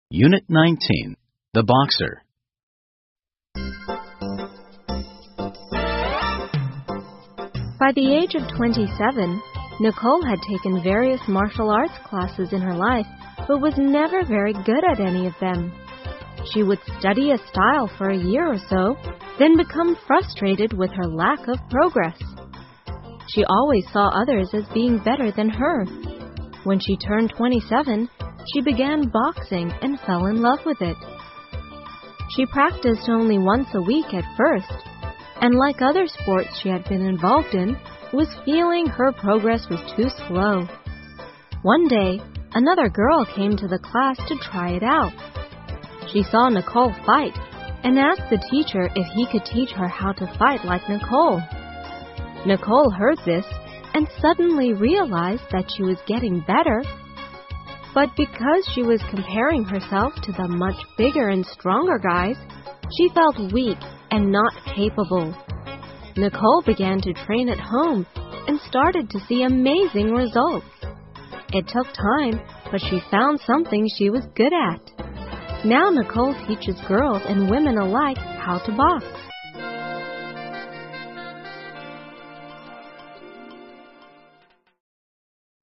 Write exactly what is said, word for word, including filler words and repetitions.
Unit nineteen, The Boxer. By the age of twenty-seven, Nicole had taken various martial arts classes in her life, but was never very good at any of them. She would study a style for a year or so, then become frustrated with her lack of progress. She always saw others as being better than her. When she turned twenty-seven, she began boxing and fell in love with it. She practiced only once a week at first, and like other sports she had been involved in, was feeling her progress was too slow. One day, another girl came to the class to try it out. She saw Nicole fight and asked the teacher if he could teach her how to fight like Nicole. Nicole heard this and suddenly realized that she was getting better. But because she was comparing herself to the much bigger and stronger guys, she felt weak and not capable. Nicole began to train at home and started to see amazing results. It took time, but she found something she was good at. Now Nicole teaches girls and women alike how to box.